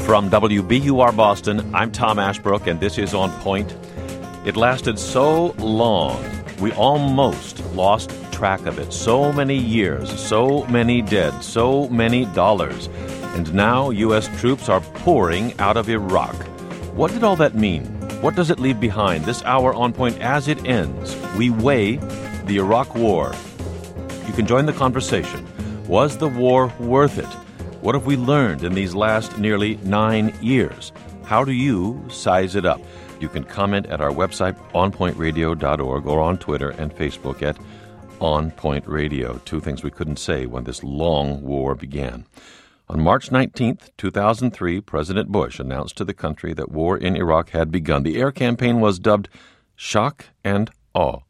From WBUR Boston, I'm Tom Ashbrook, and this is On Point. It lasted so long, we almost lost track of it. So many years, so many dead, so many dollars. And now U.S. troops are pouring out of Iraq. What did all that mean? What does it leave behind? This hour On Point, as it ends, we weigh the Iraq War. You can join the conversation. Was the war worth it? What have we learned in these last nearly 9 years? How do you size it up? You can comment at our website, onpointradio.org, or on Twitter and Facebook at On Point Radio. Two things we couldn't say when this long war began. On March 19th, 2003, President Bush announced to the country that war in Iraq had begun. The air campaign was dubbed Shock and Awe.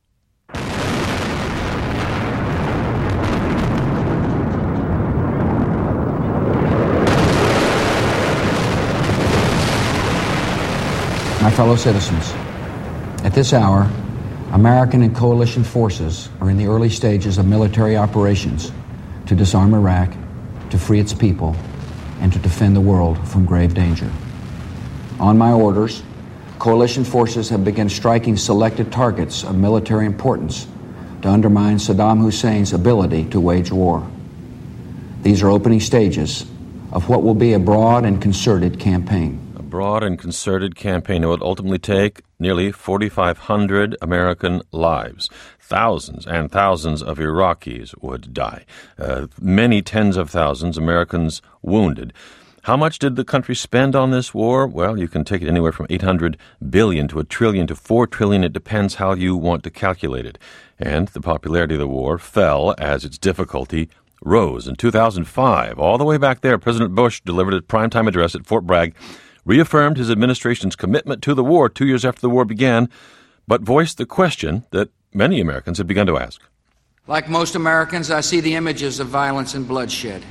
My fellow citizens, at this hour, American and coalition forces are in the early stages of military operations to disarm Iraq, to free its people, and to defend the world from grave danger. On my orders, coalition forces have begun striking selected targets of military importance to undermine Saddam Hussein's ability to wage war. These are opening stages of what will be a broad and concerted campaign. Broad and concerted campaign. It would ultimately take nearly 4,500 American lives. Thousands and thousands of Iraqis would die. Many tens of thousands Americans wounded. How much did the country spend on this war? Well, you can take it anywhere from $800 billion to $1 trillion to $4 trillion. It depends how you want to calculate it. And the popularity of the war fell as its difficulty rose. In 2005, all the way back there, President Bush delivered a primetime address at Fort Bragg, reaffirmed his administration's commitment to the war 2 years after the war began, but voiced the question that many Americans had begun to ask. Like most Americans, I see the images of violence and bloodshed.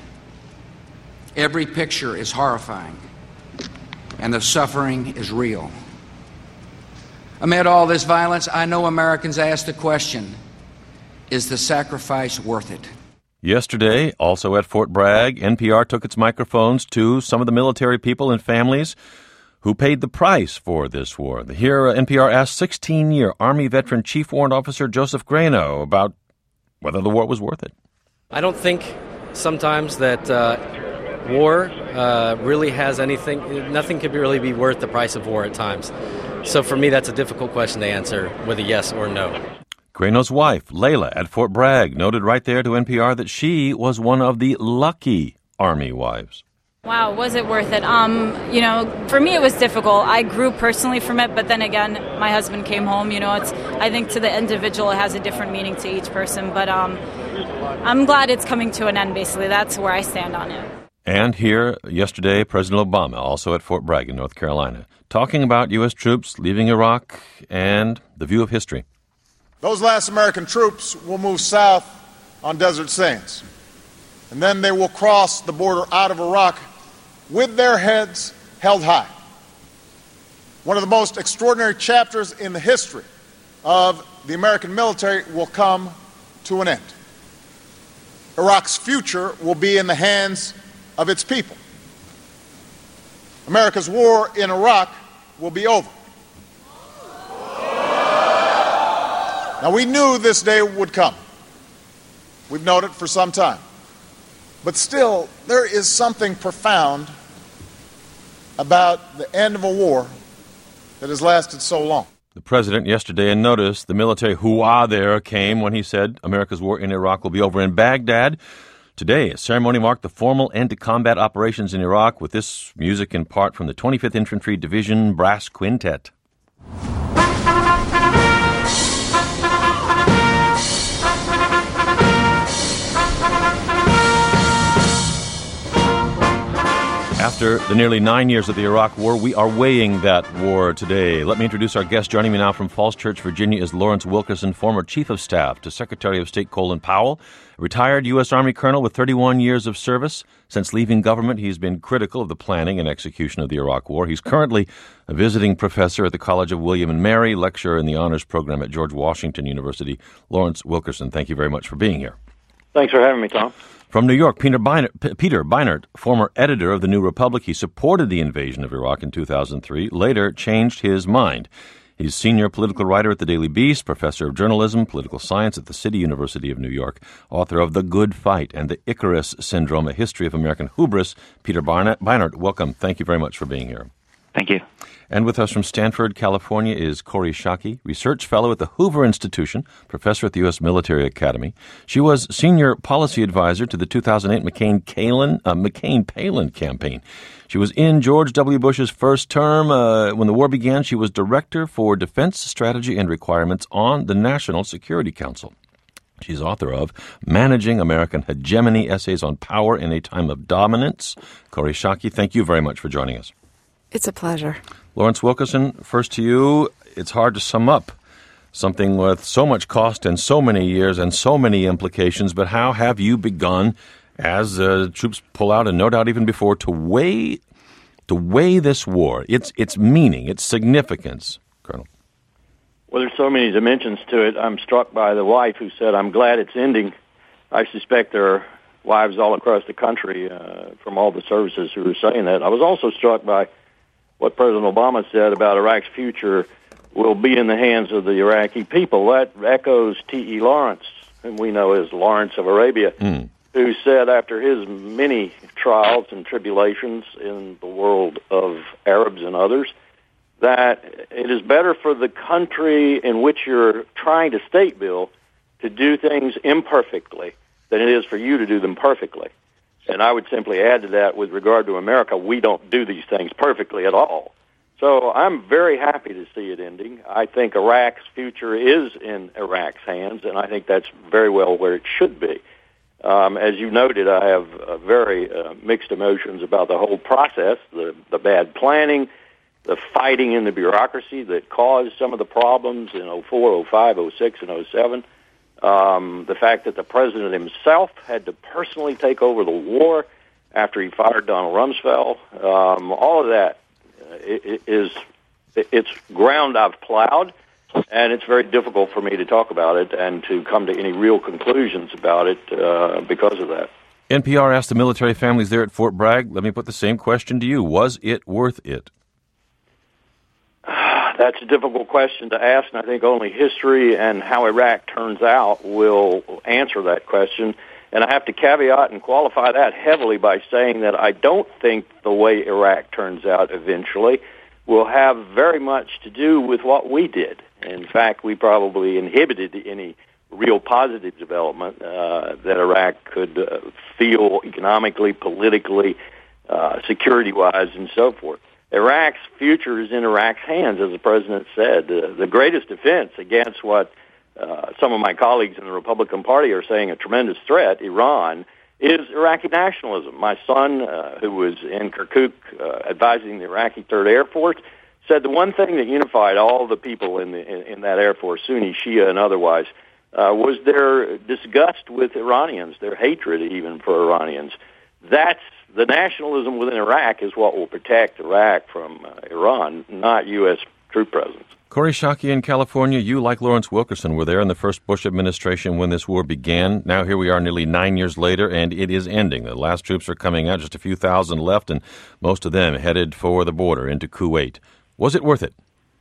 Every picture is horrifying, and the suffering is real. Amid all this violence, I know Americans ask the question, is the sacrifice worth it? Yesterday, also at Fort Bragg, NPR took its microphones to some of the military people and families who paid the price for this war. Here, NPR asked 16-year Army veteran Chief Warrant Officer Joseph Grano about whether the war was worth it. I don't think sometimes that war really has anything. Nothing could really be worth the price of war at times. So for me, that's a difficult question to answer with a yes or no. Grano's wife, Layla, at Fort Bragg, noted right there to NPR that she was one of the lucky Army wives. Wow, was it worth it? For me it was difficult. I grew personally from it, but then again, my husband came home. I think to the individual it has a different meaning to each person, but I'm glad it's coming to an end, basically. That's where I stand on it. And here, yesterday, President Obama, also at Fort Bragg in North Carolina, talking about U.S. troops leaving Iraq and the view of history. Those last American troops will move south on desert sands, and then they will cross the border out of Iraq with their heads held high. One of the most extraordinary chapters in the history of the American military will come to an end. Iraq's future will be in the hands of its people. America's war in Iraq will be over. Now, we knew this day would come. We've known it for some time. But still, there is something profound about the end of a war that has lasted so long. The president yesterday, and notice the military hoo-ah there came when he said America's war in Iraq will be over. In Baghdad today, a ceremony marked the formal end to combat operations in Iraq with this music in part from the 25th Infantry Division Brass Quintet. After the nearly 9 years of the Iraq War, we are weighing that war today. Let me introduce our guest. Joining me now from Falls Church, Virginia, is Lawrence Wilkerson, former Chief of Staff to Secretary of State Colin Powell, a retired U.S. Army colonel with 31 years of service. Since leaving government, he's been critical of the planning and execution of the Iraq War. He's currently a visiting professor at the College of William and Mary, lecturer in the honors program at George Washington University. Lawrence Wilkerson, thank you very much for being here. Thanks for having me, Tom. From New York, Peter Beinart, former editor of The New Republic, he supported the invasion of Iraq in 2003, later changed his mind. He's senior political writer at the Daily Beast, professor of journalism, political science at the City University of New York, author of The Good Fight and the Icarus Syndrome, A History of American Hubris. Peter Beinart, welcome. Thank you very much for being here. Thank you. And with us from Stanford, California, is Kori Schake, research fellow at the Hoover Institution, professor at the U.S. Military Academy. She was senior policy advisor to the 2008 McCain-Palin campaign. She was in George W. Bush's first term. When the war began, she was director for defense strategy and requirements on the National Security Council. She's author of Managing American Hegemony, Essays on Power in a Time of Dominance. Kori Schake, thank you very much for joining us. It's a pleasure. Lawrence Wilkerson, first to you. It's hard to sum up something with so much cost and so many years and so many implications, but how have you begun, as troops pull out, and no doubt even before, to weigh this war, its meaning, its significance, Colonel? Well, there's so many dimensions to it. I'm struck by the wife who said, "I'm glad it's ending." I suspect there are wives all across the country from all the services who are saying that. I was also struck by what President Obama said about Iraq's future will be in the hands of the Iraqi people. That echoes T.E. Lawrence, whom we know as Lawrence of Arabia, who said after his many trials and tribulations in the world of Arabs and others, that it is better for the country in which you're trying to state build to do things imperfectly than it is for you to do them perfectly. And I would simply add to that, with regard to America, we don't do these things perfectly at all. So I'm very happy to see it ending. I think Iraq's future is in Iraq's hands, and I think that's very well where it should be. As you noted, I have very mixed emotions about the whole process, the bad planning, the fighting in the bureaucracy that caused some of the problems in 04, 05, 06, and 07. The fact that the president himself had to personally take over the war after he fired Donald Rumsfeld, all of that it's ground I've plowed, and it's very difficult for me to talk about it and to come to any real conclusions about it because of that. NPR asked the military families there at Fort Bragg, let me put the same question to you. Was it worth it? That's a difficult question to ask, and I think only history and how Iraq turns out will answer that question. And I have to caveat and qualify that heavily by saying that I don't think the way Iraq turns out eventually will have very much to do with what we did. In fact, we probably inhibited any real positive development that Iraq could feel economically, politically, security-wise, and so forth. Iraq's future is in Iraq's hands, as the president said. The greatest defense against what some of my colleagues in the Republican Party are saying a tremendous threat, Iran, is Iraqi nationalism. My son, who was in Kirkuk advising the Iraqi 3rd Air Force, said the one thing that unified all the people in that Air Force, Sunni, Shia, and otherwise, was their disgust with Iranians, their hatred even for Iranians. That's the nationalism within Iraq is what will protect Iraq from Iran, not U.S. troop presence. Kori Schake in California, you, like Lawrence Wilkerson, were there in the first Bush administration when this war began. Now here we are nearly 9 years later, and it is ending. The last troops are coming out, just a few thousand left, and most of them headed for the border into Kuwait. Was it worth it?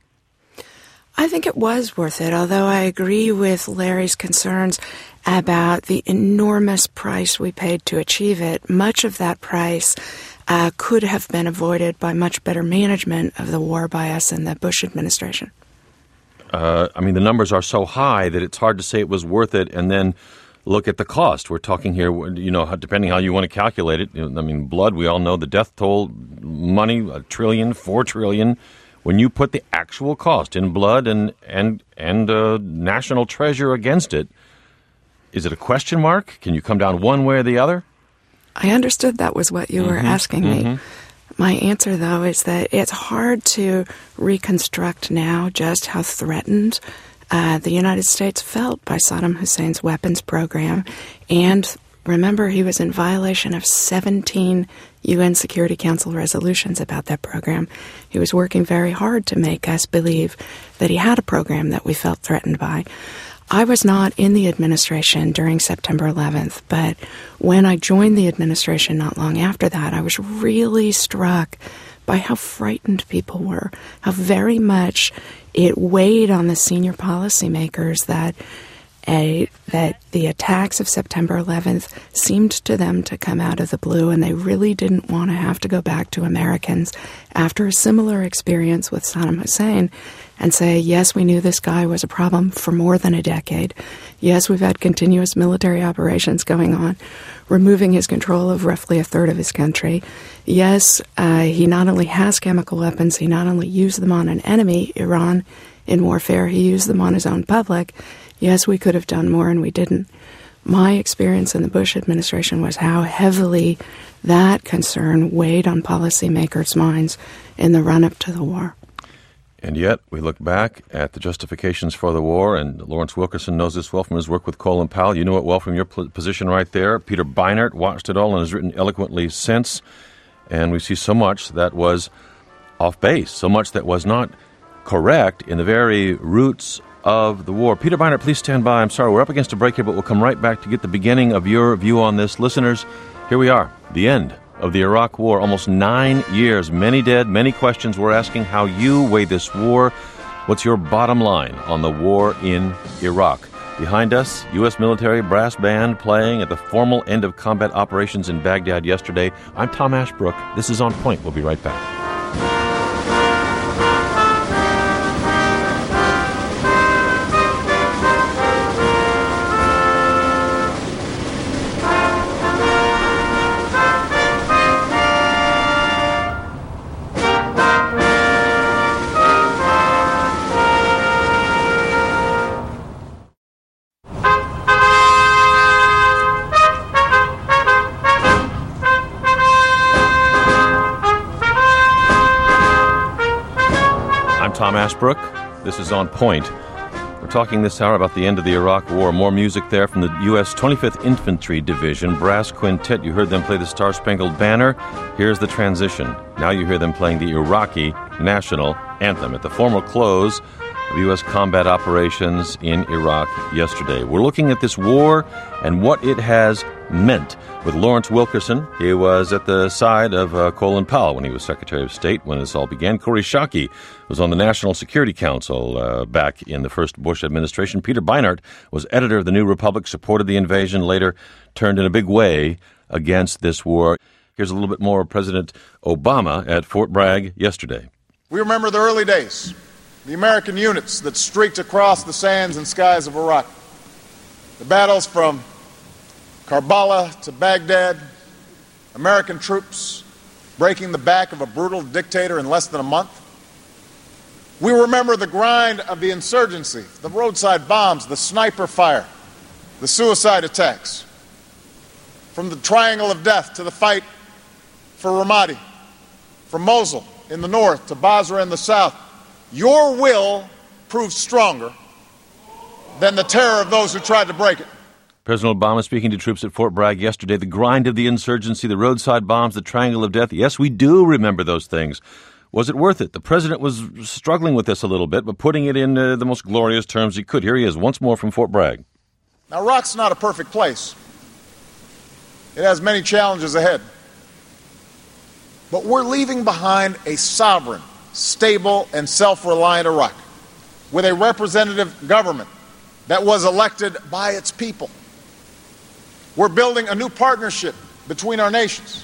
I think it was worth it, although I agree with Larry's concerns about the enormous price we paid to achieve it. Much of that price could have been avoided by much better management of the war by us in the Bush administration. The numbers are so high that it's hard to say it was worth it, and then look at the cost. We're talking here, depending how you want to calculate it. Blood, we all know the death toll, money, $1 trillion, $4 trillion. When you put the actual cost in blood and national treasure against it, is it a question mark? Can you come down one way or the other? I understood that was what you were asking me. My answer, though, is that it's hard to reconstruct now just how threatened the United States felt by Saddam Hussein's weapons program. And remember, he was in violation of 17 UN Security Council resolutions about that program. He was working very hard to make us believe that he had a program that we felt threatened by. I was not in the administration during September 11th, but when I joined the administration not long after that, I was really struck by how frightened people were, how very much it weighed on the senior policymakers that the attacks of September 11th seemed to them to come out of the blue, and they really didn't want to have to go back to Americans after a similar experience with Saddam Hussein and say, yes, we knew this guy was a problem for more than a decade. Yes, we've had continuous military operations going on, removing his control of roughly a third of his country. Yes, he not only has chemical weapons, he not only used them on an enemy, Iran, in warfare, he used them on his own public. Yes, we could have done more, and we didn't. My experience in the Bush administration was how heavily that concern weighed on policymakers' minds in the run-up to the war. And yet, we look back at the justifications for the war, and Lawrence Wilkerson knows this well from his work with Colin Powell. You know it well from your position right there. Peter Beinart watched it all and has written eloquently since. And we see so much that was off base, so much that was not correct in the very roots of the war. Peter Beinart, please stand by. I'm sorry, we're up against a break here, but we'll come right back to get the beginning of your view on this. Listeners, here we are, the end of the Iraq War, almost 9 years, many dead, many questions. We're asking how you weigh this war. What's your bottom line on the war in Iraq? Behind us, U.S. military brass band playing at the formal end of combat operations in Baghdad yesterday. I'm Tom Ashbrook. This is On Point. We'll be right back. Tom Ashbrook. This is On Point. We're talking this hour about the end of the Iraq War. More music there from the U.S. 25th Infantry Division Brass Quintet. You heard them play the Star-Spangled Banner. Here's the transition. Now you hear them playing the Iraqi National Anthem at the formal close of U.S. combat operations in Iraq yesterday. We're looking at this war and what it has meant. With Lawrence Wilkerson, he was at the side of Colin Powell when he was Secretary of State when this all began. Kori Schake was on the National Security Council back in the first Bush administration. Peter Beinart was editor of the New Republic, supported the invasion, later turned in a big way against this war. Here's a little bit more of President Obama at Fort Bragg yesterday. We remember the early days, the American units that streaked across the sands and skies of Iraq, the battles from Karbala to Baghdad, American troops breaking the back of a brutal dictator in less than a month. We remember the grind of the insurgency, the roadside bombs, the sniper fire, the suicide attacks. From the Triangle of Death to the fight for Ramadi, from Mosul in the north to Basra in the south, your will proved stronger than the terror of those who tried to break it. President Obama speaking to troops at Fort Bragg yesterday. The grind of the insurgency, the roadside bombs, the Triangle of Death. Yes, we do remember those things. Was it worth it? The president was struggling with this a little bit, but putting it in the most glorious terms he could. Here he is once more from Fort Bragg. Now, Iraq's not a perfect place. It has many challenges ahead. But we're leaving behind a sovereign, stable, and self-reliant Iraq with a representative government that was elected by its people. We're building a new partnership between our nations.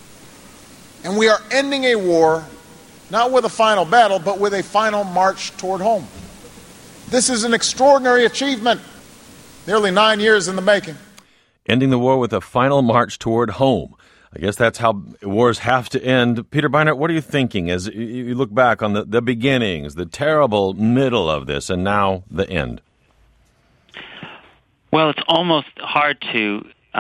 And we are ending a war, not with a final battle, but with a final march toward home. This is an extraordinary achievement, nearly 9 years in the making. Ending the war with a final march toward home. I guess that's how wars have to end. Peter Beinart, what are you thinking as you look back on the beginnings, the terrible middle of this, and now the end? Well, it's almost hard to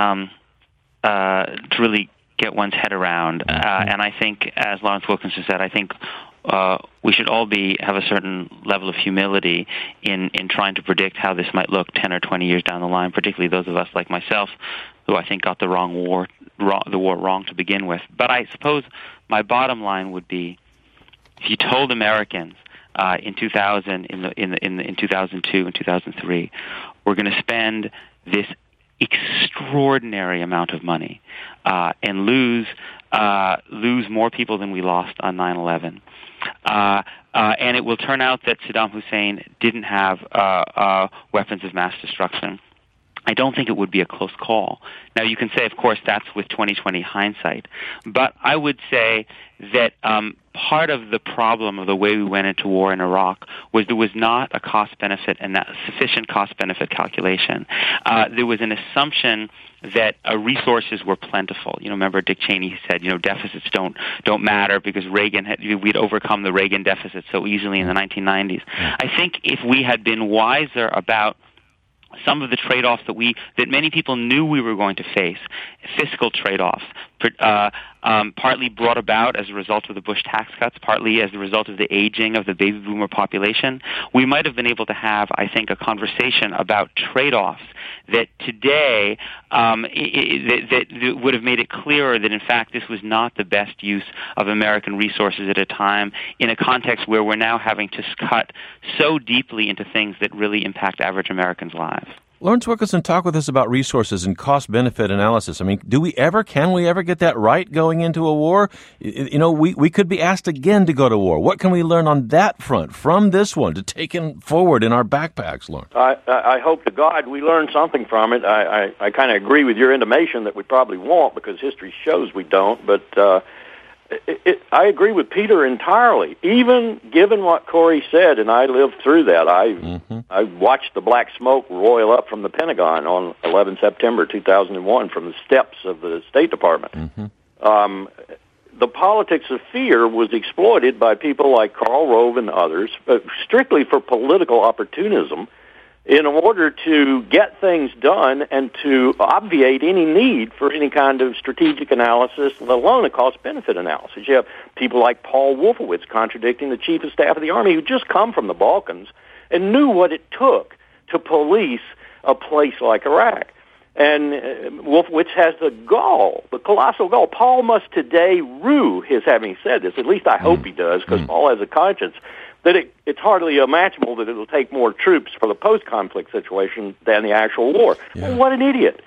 really get one's head around. And I think, as Lawrence Wilkerson said, I think we should all have a certain level of humility in trying to predict how this might look 10 or 20 years down the line, particularly those of us like myself who I think got the war wrong to begin with. But I suppose my bottom line would be, if you told Americans in 2000, in 2002 and 2003, we're going to spend this extraordinary amount of money and lose more people than we lost on 9/11. And it will turn out that Saddam Hussein didn't have weapons of mass destruction. I don't think it would be a close call. Now, you can say, of course, that's with 20/20 hindsight. But I would say that part of the problem of the way we went into war in Iraq was there was not a cost-benefit and not sufficient cost-benefit calculation. There was an assumption that resources were plentiful. Remember Dick Cheney said, deficits don't matter because we'd overcome the Reagan deficit so easily in the 1990s. I think if we had been wiser about some of the trade-offs that many people knew we were going to face, fiscal trade-offs, partly brought about as a result of the Bush tax cuts, partly as a result of the aging of the baby boomer population, we might have been able to have, I think, a conversation about trade-offs that today that would have made it clearer that, in fact, this was not the best use of American resources at a time in a context where we're now having to cut so deeply into things that really impact average Americans' lives. Lawrence Wilkerson, talk with us about resources and cost-benefit analysis. I mean, can we ever get that right going into a war? We could be asked again to go to war. What can we learn on that front from this one to take it forward in our backpacks, Lawrence? I hope to God we learn something from it. I kind of agree with your intimation that we probably won't because history shows we don't, but I agree with Peter entirely. Even given what Corey said, and I lived through that. I watched the black smoke roil up from the Pentagon on 11 September 2001 from the steps of the State Department. The politics of fear was exploited by people like Karl Rove and others, strictly for political opportunism, in order to get things done and to obviate any need for any kind of strategic analysis, let alone a cost-benefit analysis. You have people like Paul Wolfowitz contradicting the Chief of Staff of the Army, who just come from the Balkans and knew what it took to police a place like Iraq. And Wolfowitz has the gall, the colossal gall. Paul must today rue his having said this. At least I hope he does, because Paul has a conscience. That it's hardly imaginable that it'll take more troops for the post-conflict situation than the actual war. Yeah. Well, what an idiot.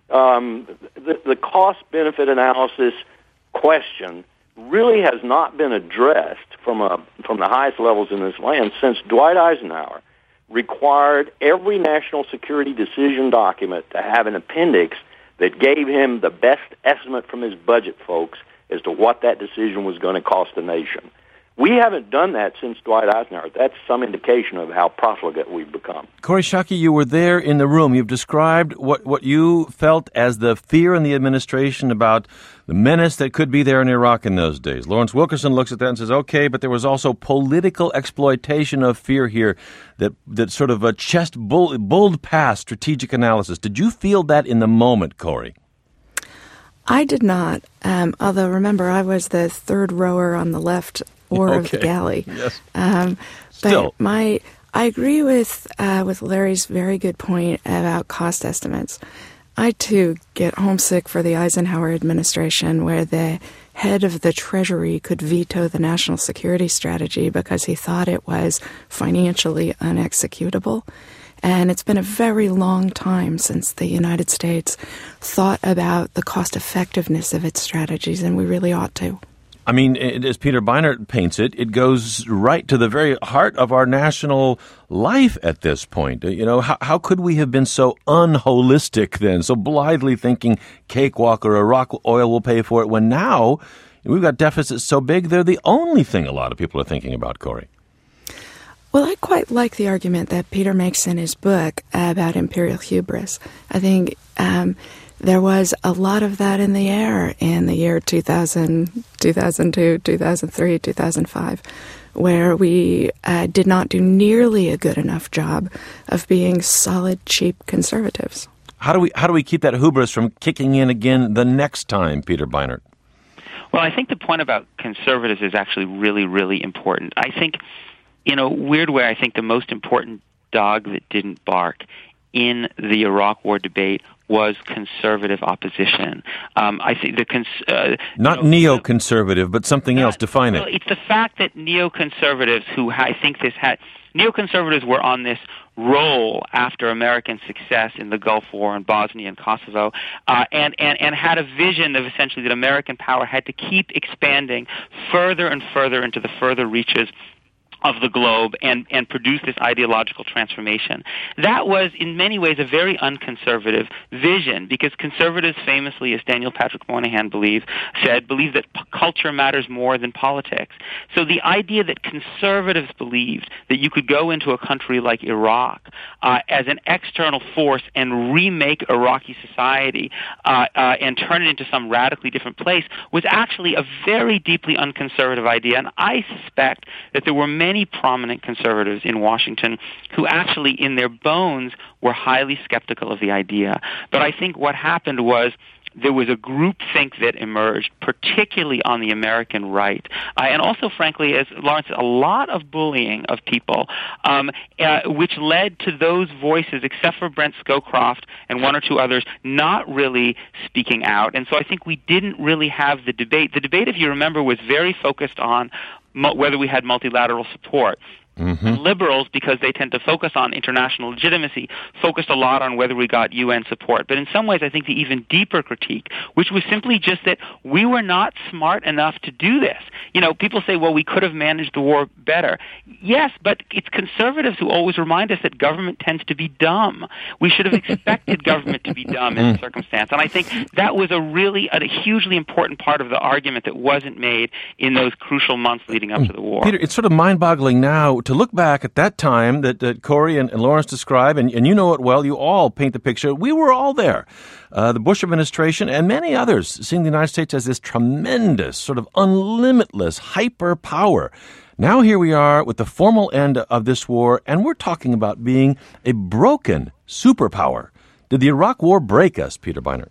The cost-benefit analysis question really has not been addressed from the highest levels in this land since Dwight Eisenhower required every national security decision document to have an appendix that gave him the best estimate from his budget folks as to what that decision was going to cost the nation. We haven't done that since Dwight Eisenhower. That's some indication of how profligate we've become. Kori Schake, you were there in the room. You've described what you felt as the fear in the administration about the menace that could be there in Iraq in those days. Lawrence Wilkerson looks at that and says, okay, but there was also political exploitation of fear here that sort of a bulled past strategic analysis. Did you feel that in the moment, Kori? I did not, although remember I was the third rower on the left oar of the galley. Yes. Still. I agree with Larry's very good point about cost estimates. I, too, get homesick for the Eisenhower administration where the head of the Treasury could veto the national security strategy because he thought it was financially unexecutable. And it's been a very long time since the United States thought about the cost-effectiveness of its strategies, and we really ought to. I mean, as Peter Beinart paints it, it goes right to the very heart of our national life at this point. How could we have been so unholistic then, so blithely thinking cakewalk or Iraq oil will pay for it, when now we've got deficits so big they're the only thing a lot of people are thinking about, Kori? Well, I quite like the argument that Peter makes in his book about imperial hubris. I think there was a lot of that in the air in the year 2000, 2002, 2003, 2005, where we did not do nearly a good enough job of being solid, cheap conservatives. How do we keep that hubris from kicking in again the next time, Peter Beinart? Well, I think the point about conservatives is actually really, really important. I think, in a weird way, I think the most important dog that didn't bark in the Iraq War debate was conservative opposition. I think not neoconservative, but something else. Define it. It's the fact that neoconservatives, neoconservatives were on this roll after American success in the Gulf War and Bosnia and Kosovo, and had a vision of essentially that American power had to keep expanding further and further into the further reaches of the globe and produce this ideological transformation. That was, in many ways, a very unconservative vision, because conservatives famously, as Daniel Patrick Moynihan believe that culture matters more than politics. So the idea that conservatives believed that you could go into a country like Iraq as an external force and remake Iraqi society and turn it into some radically different place was actually a very deeply unconservative idea. And I suspect that there were many prominent conservatives in Washington who actually, in their bones, were highly skeptical of the idea. But I think what happened was there was a groupthink that emerged, particularly on the American right, and also, frankly, as Lawrence, a lot of bullying of people, which led to those voices, except for Brent Scowcroft and one or two others, not really speaking out. And so I think we didn't really have the debate. The debate, if you remember, was very focused on whether we had multilateral support. Mm-hmm. Liberals, because they tend to focus on international legitimacy, focused a lot on whether we got UN support. But in some ways, I think the even deeper critique, which was simply just that we were not smart enough to do this. You know, people say, well, we could have managed the war better. Yes, but it's conservatives who always remind us that government tends to be dumb. We should have expected government to be dumb in the circumstance. And I think that was a hugely important part of the argument that wasn't made in those crucial months leading up to the war. Peter, it's sort of mind-boggling now to look back at that time that Corey and Lawrence describe, and you know it well, you all paint the picture. We were all there. The Bush administration and many others seeing the United States as this tremendous, sort of unlimitless hyper power. Now here we are with the formal end of this war, and we're talking about being a broken superpower. Did the Iraq War break us, Peter Beinart?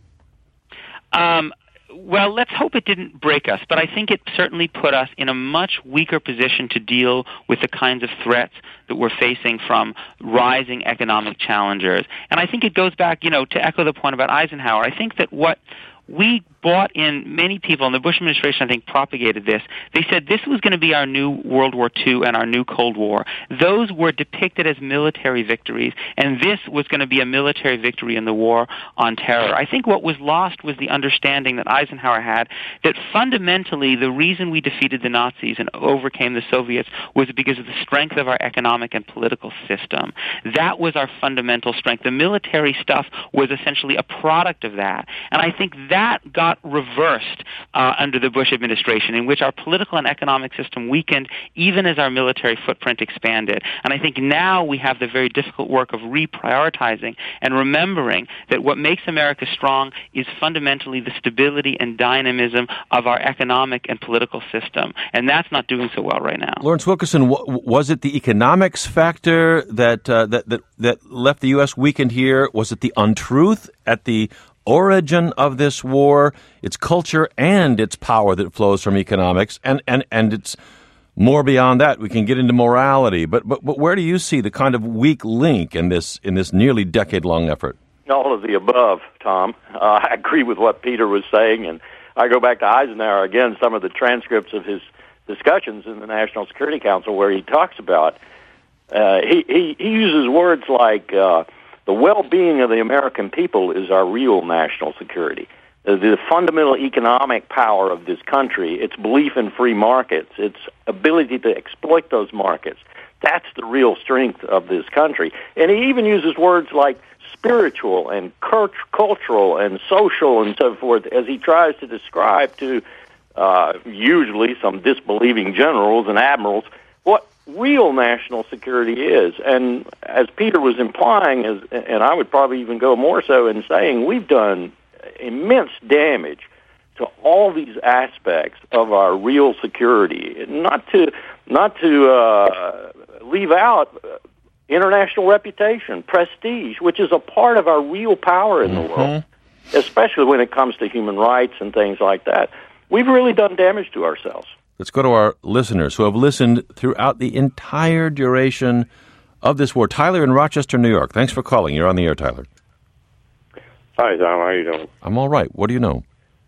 Well, let's hope it didn't break us, but I think it certainly put us in a much weaker position to deal with the kinds of threats that we're facing from rising economic challengers. And I think it goes back, to echo the point about Eisenhower. I think that what we bought in, many people in the Bush administration, I think, propagated this. They said this was going to be our new World War II and our new Cold War. Those were depicted as military victories, and this was going to be a military victory in the war on terror. I think what was lost was the understanding that Eisenhower had that fundamentally the reason we defeated the Nazis and overcame the Soviets was because of the strength of our economic and political system. That was our fundamental strength. The military stuff was essentially a product of that. And I think that got reversed under the Bush administration, in which our political and economic system weakened even as our military footprint expanded. And I think now we have the very difficult work of reprioritizing and remembering that what makes America strong is fundamentally the stability and dynamism of our economic and political system. And that's not doing so well right now. Lawrence Wilkerson, was it the economics factor that left the U.S. weakened here? Was it the untruth at the origin of this war, its culture and its power that flows from economics, and it's more beyond that? We can get into morality, but where do you see the kind of weak link in this nearly decade-long effort? All of the above, Tom. I agree with what Peter was saying, and I go back to Eisenhower again, some of the transcripts of his discussions in the National Security Council where he talks about, he uses words like, the well-being of the American people is our real national security. The fundamental economic power of this country, its belief in free markets, its ability to exploit those markets, that's the real strength of this country. And he even uses words like spiritual and cultural and social and so forth as he tries to describe to usually some disbelieving generals and admirals what real national security is. And as Peter was implying, and I would probably even go more so in saying, we've done immense damage to all these aspects of our real security, not to leave out international reputation, prestige, which is a part of our real power in the world, especially when it comes to human rights and things like that. We've really done damage to ourselves. Let's go to our listeners who have listened throughout the entire duration of this war. Tyler in Rochester, New York. Thanks for calling. You're on the air, Tyler. Hi, Tom. How are you doing? I'm all right. What do you know?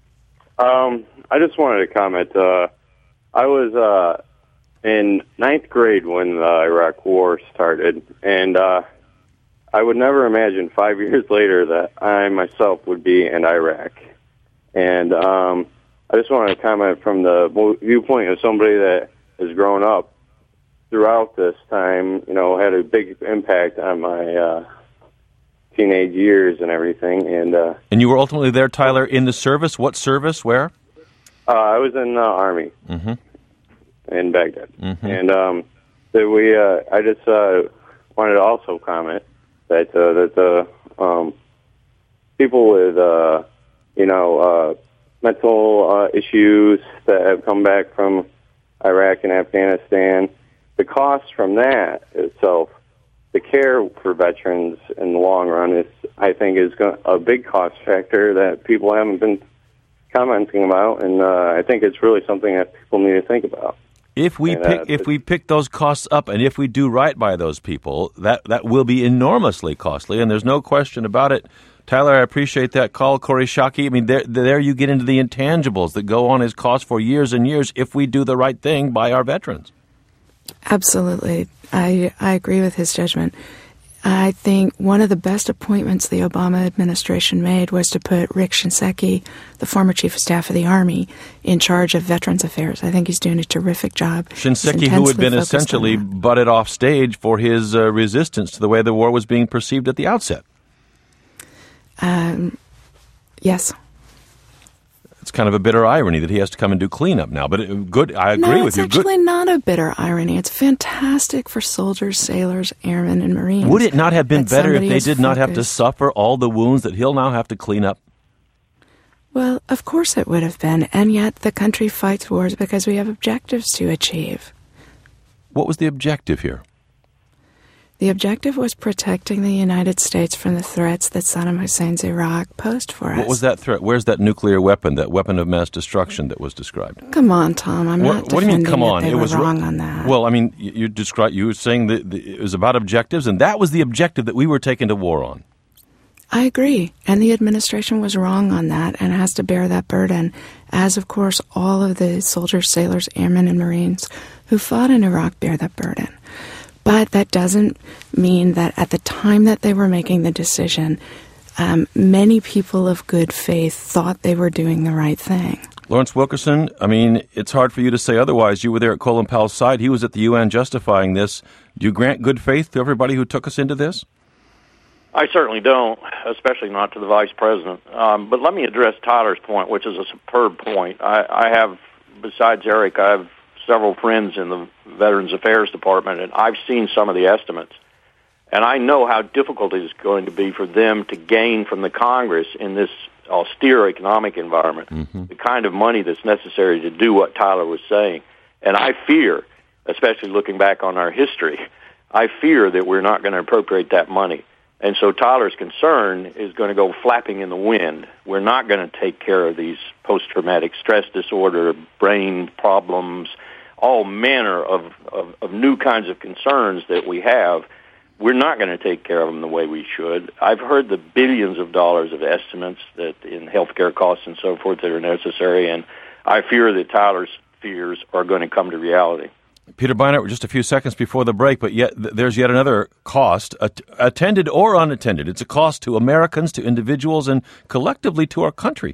I just wanted to comment. I was in ninth grade when the Iraq War started, and I would never imagine 5 years later that I myself would be in Iraq. And I just wanted to comment from the viewpoint of somebody that has grown up throughout this time, had a big impact on my teenage years and everything. And you were ultimately there, Tyler, in the service? What service? Where? I was in the Army in Baghdad. And I just wanted to also comment that the people with mental issues that have come back from Iraq and Afghanistan, the cost from that itself, the care for veterans in the long run, I think is a big cost factor that people haven't been commenting about, and I think it's really something that people need to think about. If we pick those costs up, and if we do right by those people, that will be enormously costly, and there's no question about it. Tyler, I appreciate that call. Corey Shockey, I mean, there you get into the intangibles that go on as costs for years and years if we do the right thing by our veterans. Absolutely. I agree with his judgment. I think one of the best appointments the Obama administration made was to put Rick Shinseki, the former chief of staff of the Army, in charge of Veterans Affairs. I think he's doing a terrific job. Shinseki, who had been essentially butted off stage for his resistance to the way the war was being perceived at the outset. Yes. It's kind of a bitter irony that he has to come and do cleanup now. But good, I agree with you. No, it's actually not a bitter irony. It's fantastic for soldiers, sailors, airmen, and Marines. Would it not have been better if they did not have to suffer all the wounds that he'll now have to clean up? Well, of course it would have been. And yet the country fights wars because we have objectives to achieve. What was the objective here? The objective was protecting the United States from the threats that Saddam Hussein's Iraq posed for us. What was that threat? Where's that nuclear weapon, that weapon of mass destruction that was described? Come on, Tom. I'm not defending what do you mean, come on? They were wrong on that. Well, I mean, you were saying that it was about objectives, and that was the objective that we were taking to war on. I agree. And the administration was wrong on that and has to bear that burden, as, of course, all of the soldiers, sailors, airmen, and Marines who fought in Iraq bear that burden. But that doesn't mean that at the time that they were making the decision, many people of good faith thought they were doing the right thing. Lawrence Wilkerson, I mean, it's hard for you to say otherwise. You were there at Colin Powell's side. He was at the UN justifying this. Do you grant good faith to everybody who took us into this? I certainly don't, especially not to the Vice President. But let me address Tyler's point, which is a superb point. I have, besides Eric, I have several friends in the Veterans Affairs Department, and I've seen some of the estimates. And I know how difficult it is going to be for them to gain from the Congress in this austere economic environment, the kind of money that's necessary to do what Tyler was saying. And I fear, especially looking back on our history, I fear that we're not going to appropriate that money. And so Tyler's concern is going to go flapping in the wind. We're not going to take care of these post-traumatic stress disorder, brain problems, all manner of new kinds of concerns that we have. We're not going to take care of them the way we should. I've heard the billions of dollars of estimates that in healthcare costs and so forth that are necessary, and I fear that Tyler's fears are going to come to reality. Peter Beinart, we're just a few seconds before the break, but there's yet another cost, attended or unattended. It's a cost to Americans, to individuals, and collectively to our country.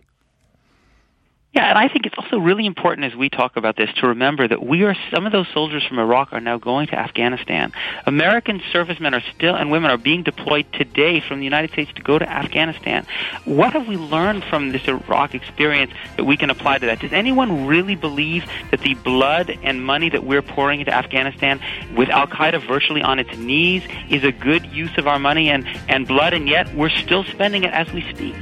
Yeah, and I think it's also really important as we talk about this to remember that some of those soldiers from Iraq are now going to Afghanistan. American servicemen and women are being deployed today from the United States to go to Afghanistan. What have we learned from this Iraq experience that we can apply to that? Does anyone really believe that the blood and money that we're pouring into Afghanistan with Al-Qaeda virtually on its knees is a good use of our money and blood, and yet we're still spending it as we speak?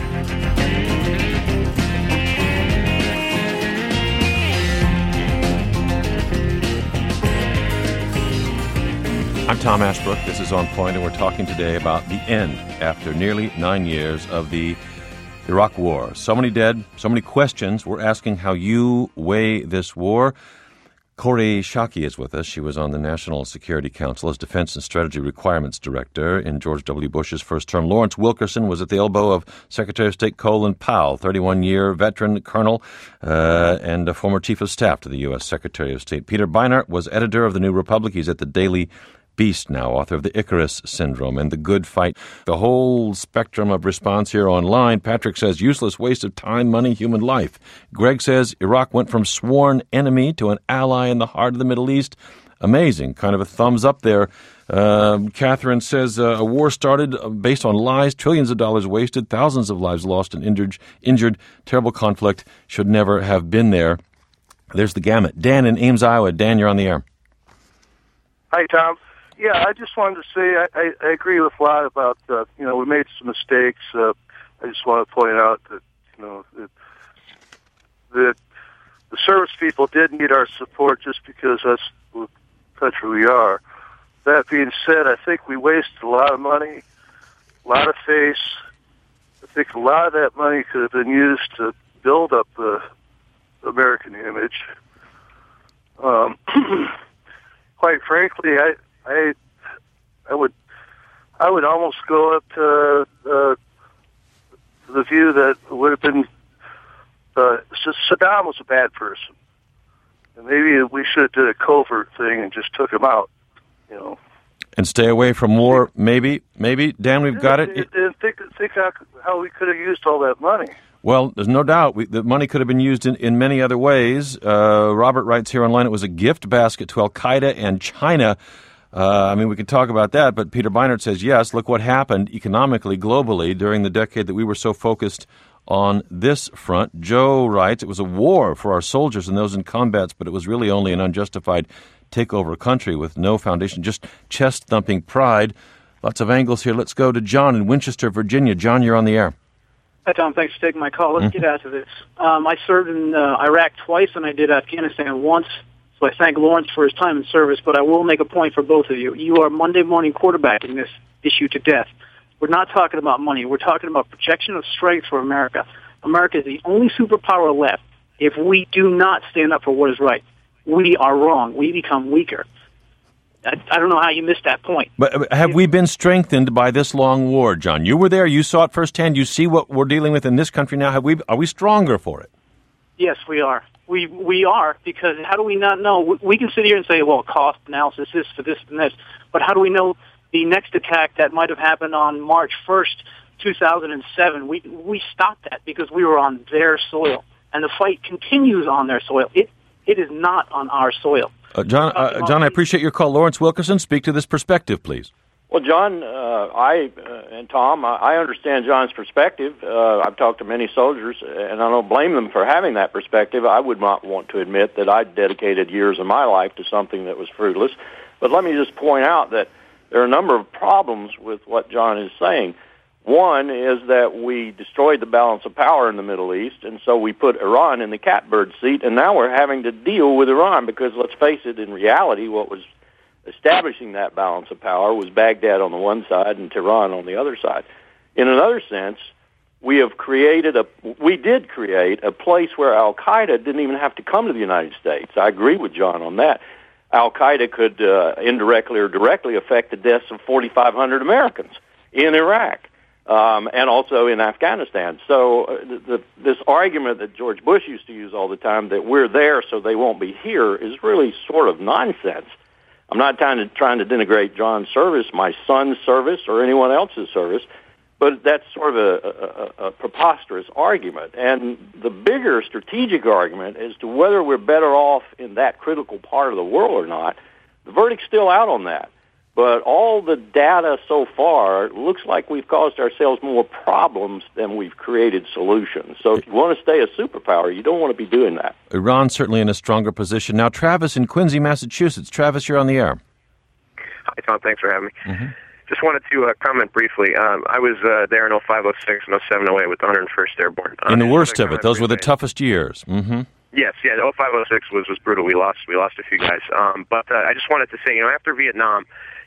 I'm Tom Ashbrook. This is On Point, and we're talking today about the end, after nearly 9 years, of the Iraq War. So many dead, so many questions. We're asking how you weigh this war. Kori Schake is with us. She was on the National Security Council as Defense and Strategy Requirements Director in George W. Bush's first term. Lawrence Wilkerson was at the elbow of Secretary of State Colin Powell, 31-year veteran colonel and a former chief of staff to the U.S. Secretary of State. Peter Beinart was editor of The New Republic. He's at the Daily Beast now, author of The Icarus Syndrome and The Good Fight. The whole spectrum of response here online. Patrick says, useless waste of time, money, human life. Greg says, Iraq went from sworn enemy to an ally in the heart of the Middle East. Amazing. Kind of a thumbs up there. Catherine says, a war started based on lies, trillions of dollars wasted, thousands of lives lost and injured. Terrible conflict. Should never have been there. There's the gamut. Dan in Ames, Iowa. Dan, you're on the air. Hi, Tom. Yeah, I just wanted to say I agree with a lot about, we made some mistakes. I just want to point out that, that the service people did need our support just because that's the country we are. That being said, I think we wasted a lot of money, a lot of face. I think a lot of that money could have been used to build up the American image. Quite frankly, I would almost go up to the view that it would have been Saddam was a bad person, and maybe we should have did a covert thing and just took him out, and stay away from war. Maybe Dan, we've got it. And think how we could have used all that money. Well, there's no doubt the money could have been used in many other ways. Robert writes here online, it was a gift basket to Al-Qaeda and China. We could talk about that, but Peter Beinart says, yes, look what happened economically, globally, during the decade that we were so focused on this front. Joe writes, it was a war for our soldiers and those in combats, but it was really only an unjustified takeover country with no foundation, just chest-thumping pride. Lots of angles here. Let's go to John in Winchester, Virginia. John, you're on the air. Hi, Tom. Thanks for taking my call. Let's get out of this. I served in Iraq twice, and I did Afghanistan once. So I thank Lawrence for his time in service, but I will make a point for both of you. You are Monday morning quarterbacking this issue to death. We're not talking about money. We're talking about projection of strength for America. America is the only superpower left. If we do not stand up for what is right, we are wrong. We become weaker. I don't know how you missed that point. But have we been strengthened by this long war, John? You were there. You saw it firsthand. You see what we're dealing with in this country now. Are we stronger for it? Yes, we are. We are, because how do we not know? We can sit here and say, well, cost analysis is for this and this, but how do we know the next attack that might have happened on March 1st, 2007, we stopped that because we were on their soil, and the fight continues on their soil. It is not on our soil. John, I appreciate your call. Lawrence Wilkerson, speak to this perspective, please. Well, John, and Tom, I understand John's perspective. I've talked to many soldiers, and I don't blame them for having that perspective. I would not want to admit that I dedicated years of my life to something that was fruitless. But let me just point out that there are a number of problems with what John is saying. One is that we destroyed the balance of power in the Middle East, and so we put Iran in the catbird seat, and now we're having to deal with Iran because, let's face it, in reality, what was establishing that balance of power was Baghdad on the one side and Tehran on the other side. In another sense, we did create a place where Al-Qaeda didn't even have to come to the United States. I agree with John on that. Al-Qaeda could indirectly or directly affect the deaths of 4,500 Americans in Iraq. And also in Afghanistan. So this argument that George Bush used to use all the time, that we're there so they won't be here, is really sort of nonsense. I'm not trying to denigrate John's service, my son's service, or anyone else's service, but that's sort of a preposterous argument. And the bigger strategic argument as to whether we're better off in that critical part of the world or not, the verdict's still out on that. But all the data so far looks like we've caused ourselves more problems than we've created solutions. So if you want to stay a superpower, you don't want to be doing that. Iran's certainly in a stronger position. Now, Travis in Quincy, Massachusetts. Travis, you're on the air. Hi, Tom. Thanks for having me. Mm-hmm. Just wanted to comment briefly. I was there in 05, 06, and 07, 08 with the 101st Airborne. In the worst of it. Those were the toughest years. Mm-hmm. Yes, 05, 06 was brutal. We lost a few guys. But I just wanted to say, after Vietnam,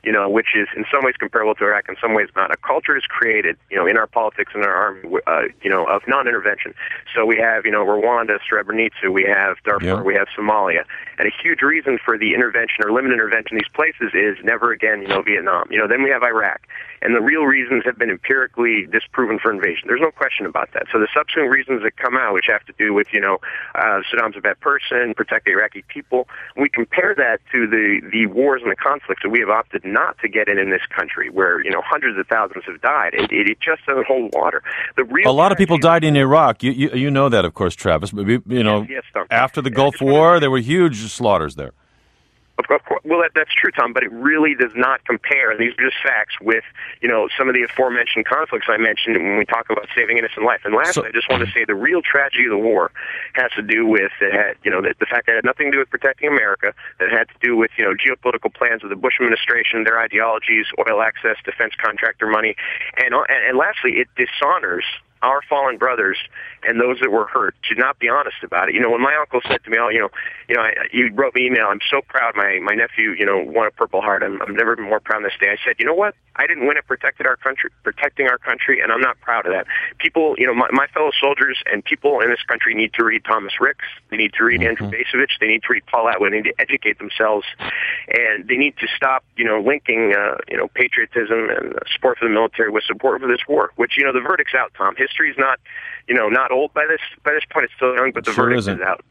which is in some ways comparable to Iraq, in some ways not. A culture is created, in our politics and our army, of non-intervention. So we have, Rwanda, Srebrenica, we have Darfur, we have Somalia. And a huge reason for the intervention or limited intervention in these places is never again, Vietnam. Then we have Iraq. And the real reasons have been empirically disproven for invasion. There's no question about that. So the subsequent reasons that come out, which have to do with, Saddam's a bad person, protect the Iraqi people, we compare that to the wars and the conflicts that we have opted not to get in this country, where, hundreds of thousands have died. It just doesn't hold water. A lot of people died in Iraq. You know that, of course, Travis. Yes, Tom. After the Gulf War, there were huge slaughters there. Of course, well, that's true, Tom, but it really does not compare, and these are just facts, with, some of the aforementioned conflicts I mentioned when we talk about saving innocent life. And lastly, I just want to say the real tragedy of the war has to do with, the fact that it had nothing to do with protecting America, that it had to do with, geopolitical plans of the Bush administration, their ideologies, oil access, defense contractor money, and lastly, it dishonors our fallen brothers and those that were hurt to not be honest about it. When my uncle said to me, he wrote me an email, I'm so proud my nephew, won a Purple Heart. I've never been more proud this day. I said, you know what? I didn't win it protecting our country, and I'm not proud of that. People, my fellow soldiers and people in this country need to read Thomas Ricks. They need to read Andrew Bacevich. They need to read Paul Atwood. They need to educate themselves, and they need to stop, linking, patriotism and support for the military with support for this war, which, the verdict's out, Tom. History's not, not old by this point. It's still young, but the verdict is out.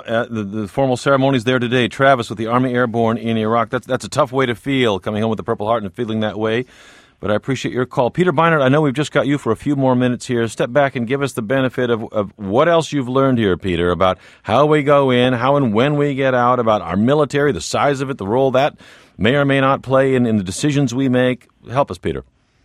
The formal ceremony's there today. Travis with the Army Airborne in Iraq. That's a tough way to feel, coming home with the Purple Heart and feeling that way. But I appreciate your call. Peter Beinart, I know we've just got you for a few more minutes here. Step back and give us the benefit of what else you've learned here, Peter, about how we go in, how and when we get out, about our military, the size of it, the role that may or may not play in the decisions we make. Help us, Peter.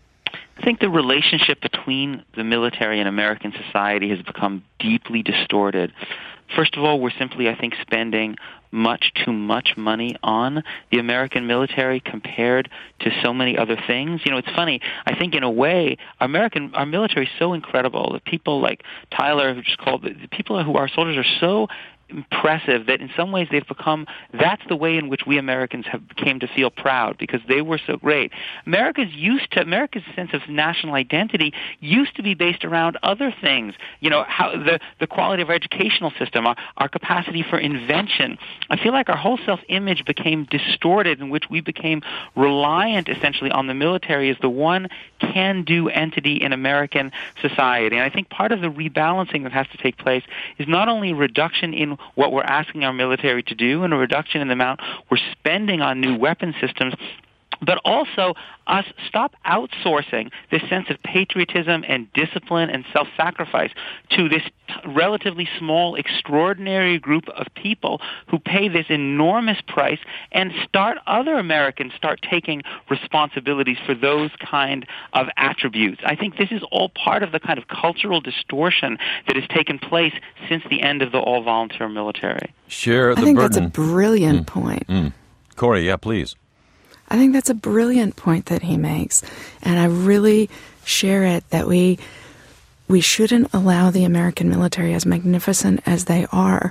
I think the relationship between the military and American society has become deeply distorted. First of all, we're simply, I think, spending much too much money on the American military compared to so many other things. It's funny. I think in a way, our military is so incredible that people like Tyler, who just called, the people who are soldiers are so impressive that in some ways that's the way in which we Americans came to feel proud, because they were so great. America's sense of national identity used to be based around other things. How the quality of our educational system, our capacity for invention. I feel like our whole self-image became distorted, in which we became reliant essentially on the military as the one can-do entity in American society. And I think part of the rebalancing that has to take place is not only a reduction in what we're asking our military to do and a reduction in the amount we're spending on new weapon systems, but also us stop outsourcing this sense of patriotism and discipline and self-sacrifice to this relatively small, extraordinary group of people who pay this enormous price, and other Americans start taking responsibilities for those kind of attributes. I think this is all part of the kind of cultural distortion that has taken place since the end of the all-volunteer military. Share the burden. I think burden. That's a brilliant point. Corey, yeah, please. I think that's a brilliant point that he makes, and I really share it, that we shouldn't allow the American military, as magnificent as they are,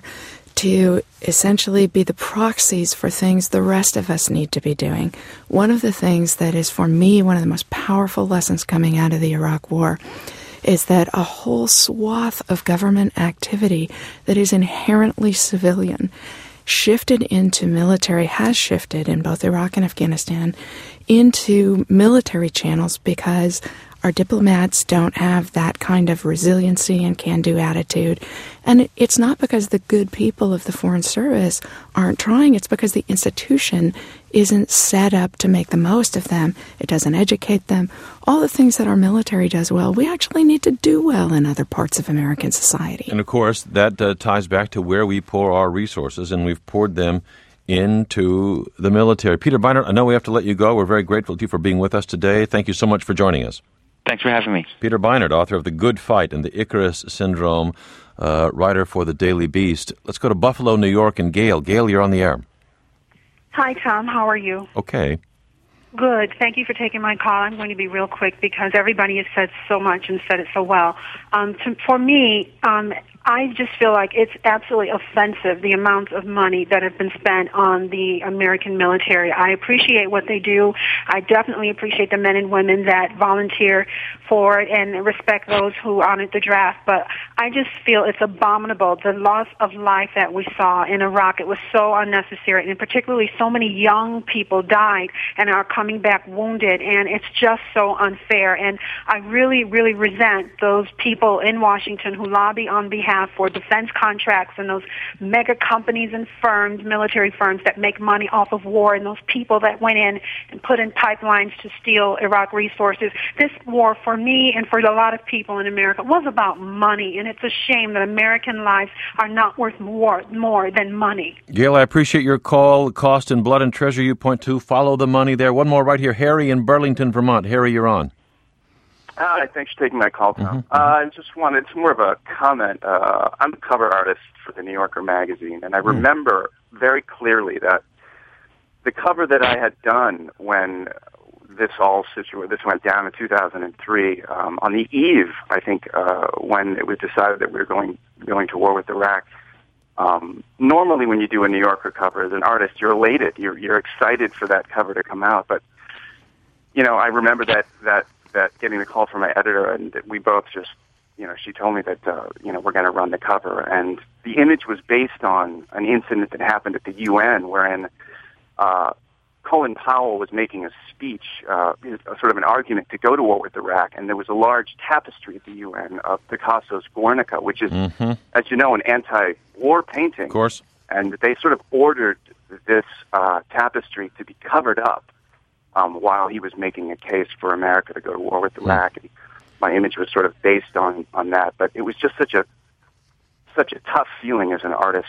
to essentially be the proxies for things the rest of us need to be doing. One of the things that is, for me, one of the most powerful lessons coming out of the Iraq War is that a whole swath of government activity that is inherently civilian has shifted in both Iraq and Afghanistan into military channels, because our diplomats don't have that kind of resiliency and can-do attitude. And it's not because the good people of the Foreign Service aren't trying. It's because the institution isn't set up to make the most of them. It doesn't educate them. All the things that our military does well, we actually need to do well in other parts of American society. And, of course, that ties back to where we pour our resources, and we've poured them into the military. Peter Beinart, I know we have to let you go. We're very grateful to you for being with us today. Thank you so much for joining us. Thanks for having me. Peter Beinart, author of The Good Fight and the Icarus Syndrome, writer for The Daily Beast. Let's go to Buffalo, New York, and Gail. Gail, you're on the air. Hi, Tom. How are you? Okay. Good. Thank you for taking my call. I'm going to be real quick because everybody has said so much and said it so well. For me, I just feel like it's absolutely offensive, the amount of money that has been spent on the American military. I appreciate what they do. I definitely appreciate the men and women that volunteer for it and respect those who honored the draft. But I just feel it's abominable, the loss of life that we saw in Iraq. It was so unnecessary, and particularly so many young people died and are coming back wounded, and it's just so unfair. And I really, really resent those people in Washington who lobby on behalf for defense contracts and those mega companies and firms, military firms that make money off of war, and those people that went in and put in pipelines to steal Iraq resources. This war, for me and for a lot of people in America, was about money, and it's a shame that American lives are not worth more than money. Gail, I appreciate your call. The cost in blood and treasure you point to. Follow the money there. One more right here. Harry in Burlington, Vermont. Harry, you're on. Hi, thanks for taking my call, Tom. I just wanted, it's more of a comment. I'm a cover artist for the New Yorker magazine, and I remember very clearly that the cover that I had done when this went down in 2003, on the eve, I think, when it was decided that we were going to war with Iraq. Normally when you do a New Yorker cover as an artist, you're elated. You're excited for that cover to come out. But, I remember that getting the call from my editor, and we both just, she told me that, we're going to run the cover. And the image was based on an incident that happened at the UN wherein Colin Powell was making a speech, sort of an argument to go to war with Iraq, and there was a large tapestry at the UN of Picasso's Guernica, which is, as you know, an anti-war painting. Of course. And they sort of ordered this tapestry to be covered up while he was making a case for America to go to war with Iraq. And my image was sort of based on that, but it was just such a tough feeling as an artist,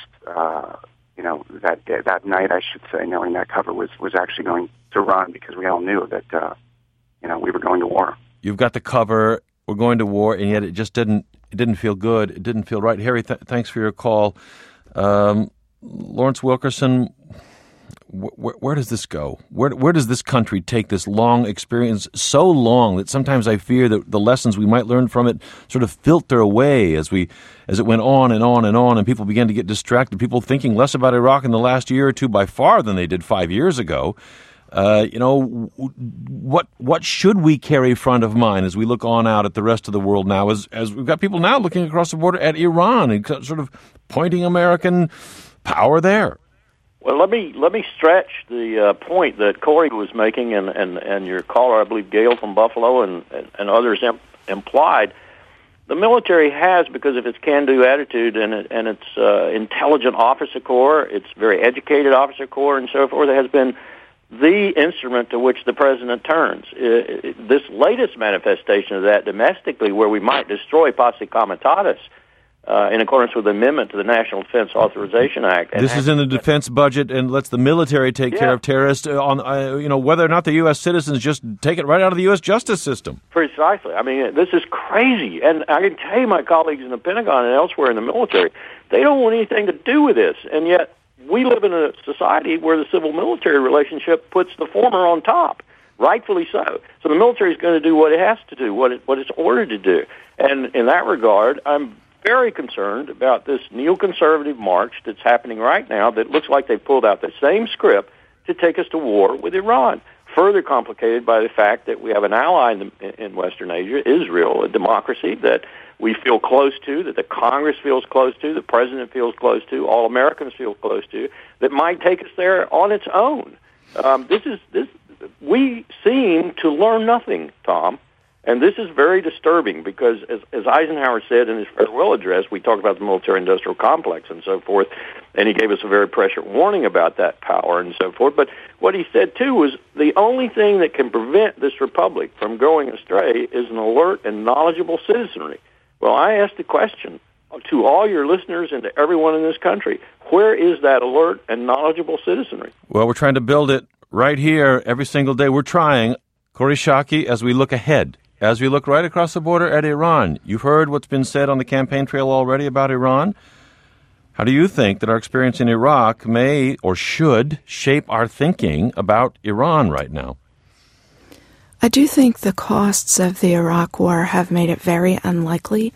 that night, I should say, knowing that cover was actually going to run, because we all knew that, we were going to war. You've got the cover, we're going to war, and yet it just didn't feel good. It didn't feel right. Harry, thanks for your call. Lawrence Wilkerson, where does this go? Where does this country take this long experience, so long that sometimes I fear that the lessons we might learn from it sort of filter away as it went on and on and on, and people began to get distracted, people thinking less about Iraq in the last year or two by far than they did 5 years ago. What should we carry front of mind as we look on out at the rest of the world now, as we've got people now looking across the border at Iran and sort of pointing American power there? Well, let me stretch the point that Corey was making, and your caller, I believe Gail from Buffalo, and others implied. The military has, because of its can-do attitude and its intelligent officer corps, its very educated officer corps, and so forth, it has been the instrument to which the president turns. This latest manifestation of that domestically, where we might destroy posse comitatus, in accordance with the amendment to the National Defense Authorization Act. This is in the defense budget and lets the military take care of terrorists on, whether or not the U.S. citizens just take it right out of the U.S. justice system. Precisely. I mean, this is crazy. And I can tell you, my colleagues in the Pentagon and elsewhere in the military, they don't want anything to do with this. And yet we live in a society where the civil-military relationship puts the former on top. Rightfully so. So the military is going to do what it has to do, what it's ordered to do. And in that regard, I'm very concerned about this neoconservative march that's happening right now that looks like they pulled out the same script to take us to war with Iran, further complicated by the fact that we have an ally in Western Asia, Israel, a democracy that we feel close to, that the Congress feels close to, the President feels close to, all Americans feel close to, that might take us there on its own. We seem to learn nothing, Tom. And this is very disturbing because, as Eisenhower said in his farewell address, we talked about the military-industrial complex and so forth, and he gave us a very prescient warning about that power and so forth. But what he said, too, was the only thing that can prevent this republic from going astray is an alert and knowledgeable citizenry. Well, I ask the question to all your listeners and to everyone in this country, where is that alert and knowledgeable citizenry? Well, we're trying to build it right here every single day. We're trying. Kori Schake, as we look ahead, as we look right across the border at Iran, you've heard what's been said on the campaign trail already about Iran. How do you think that our experience in Iraq may or should shape our thinking about Iran right now? I do think the costs of the Iraq War have made it very unlikely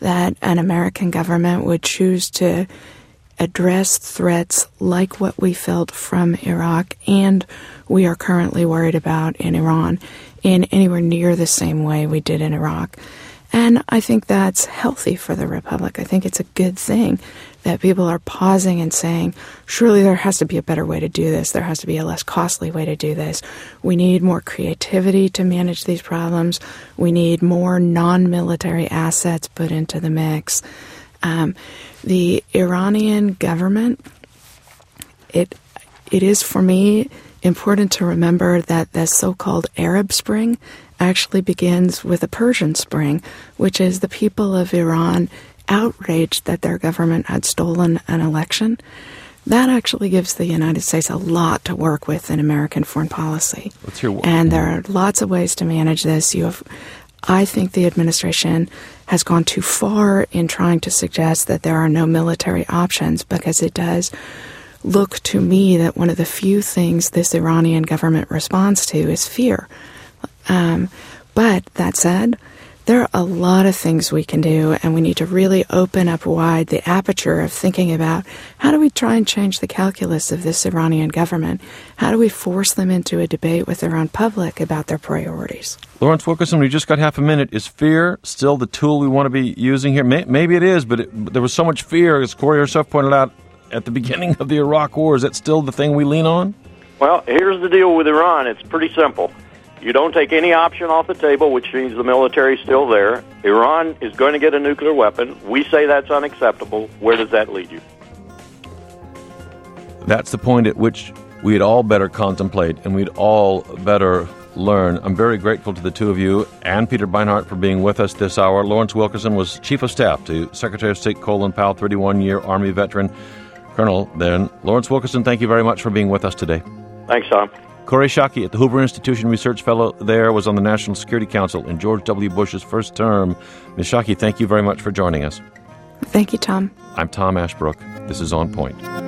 that an American government would choose to address threats like what we felt from Iraq and we are currently worried about in Iran in anywhere near the same way we did in Iraq. And I think that's healthy for the Republic. I think it's a good thing that people are pausing and saying, surely there has to be a better way to do this. There has to be a less costly way to do this. We need more creativity to manage these problems. We need more non-military assets put into the mix. The Iranian government, it is for me important to remember that the so-called Arab Spring actually begins with a Persian Spring, which is the people of Iran outraged that their government had stolen an election. That actually gives the United States a lot to work with in American foreign policy. Let's hear what. And there are lots of ways to manage this. I think the administration has gone too far in trying to suggest that there are no military options, because it does look to me that one of the few things this Iranian government responds to is fear. But that said, there are a lot of things we can do, and we need to really open up wide the aperture of thinking about how do we try and change the calculus of this Iranian government? How do we force them into a debate with their own public about their priorities? Lawrence Wilkerson, we just got half a minute. Is fear still the tool we want to be using here? Maybe it is, but there was so much fear, as Corey herself pointed out, at the beginning of the Iraq War. Is that still the thing we lean on? Well, here's the deal with Iran. It's pretty simple. You don't take any option off the table, which means the military is still there. Iran is going to get a nuclear weapon. We say that's unacceptable. Where does that lead you? That's the point at which we'd all better contemplate and we'd all better learn. I'm very grateful to the two of you and Peter Beinart for being with us this hour. Lawrence Wilkerson was Chief of Staff to Secretary of State Colin Powell, 31-year Army veteran. Colonel, then, Lawrence Wilkerson, thank you very much for being with us today. Thanks, Tom. Corey Shockey, at the Hoover Institution Research Fellow there, was on the National Security Council in George W. Bush's first term. Ms. Shockey, thank you very much for joining us. Thank you, Tom. I'm Tom Ashbrook. This is On Point.